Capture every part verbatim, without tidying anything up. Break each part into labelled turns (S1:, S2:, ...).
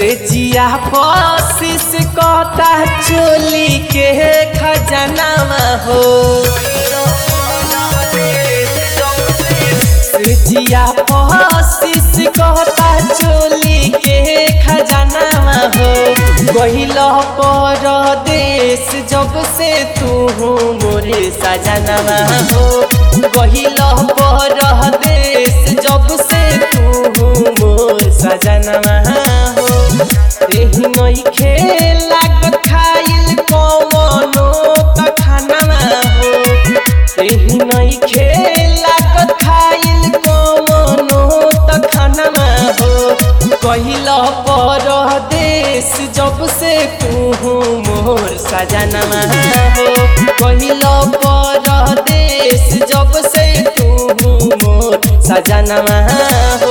S1: से जिया पसीस कहता चोली के खजानावा हो से जिया पसीस कहता चोली के खजानावा हो गहिला परदेश जब से तू मोरे सजनावा हो गहिला परदेश जब से तू मोर सजनावा हो एही नइखे लागत खाइल कवनो त खानावा हो एही नइखे लागत खाइल कवनो त खानावा हो कहिला परदेश जब से तू मोर सजनावा हो कहिला परदेश जब से तू मोर सजनावा हो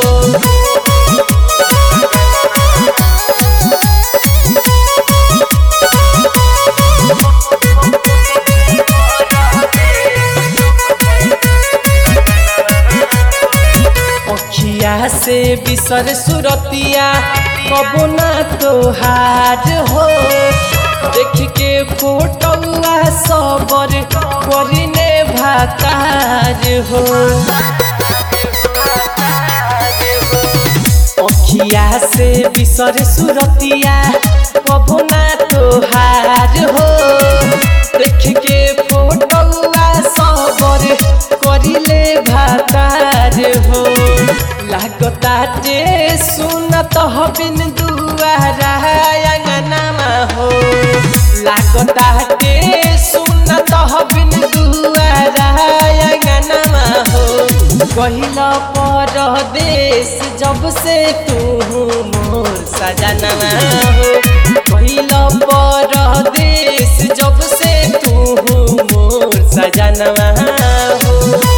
S1: अखिया से बिसर सुरतिया कबो ना तोहार हो देख के फोटोआ सबर करिने भातार हो अखिया से बिसर सुरतिया कबो ना तोहार हो देख के फोटोआ सबर करिले भातार हो लागताटे सुनत बिन दुआरा अंगनामा हो लागताटे सुनत बिन दुआरा अंगनामा हो कहिला परदेश जब से तू मोर सजनावा हो कहिला परदेश जब से तू मोर सजनावा हो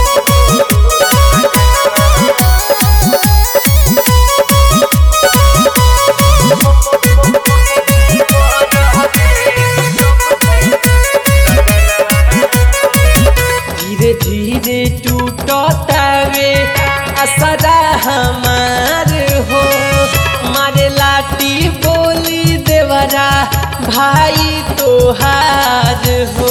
S1: धीरे धीरे टूटतावे असरा हमार हो मारे लाठी बोली देवरा भाई तोहार हो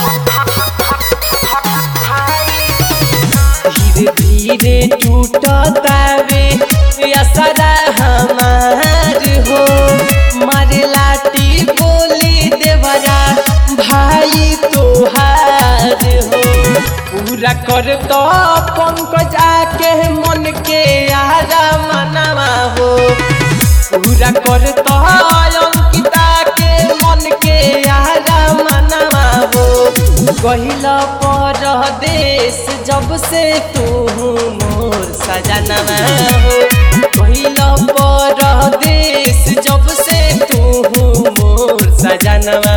S1: धीरे धीरे टूटतावे असरा हमार हो मारे लाठी बोली देवरा भाई तोहार हो पूरा कर तो पंकज आके मन के आरा मनावा हो पूरा कर तो अंकिता के मन के आरा मनावा हो कहिला परदेश जब से तू मोर सजनावा हो कहिला परदेश जब से तू मोर सजनावा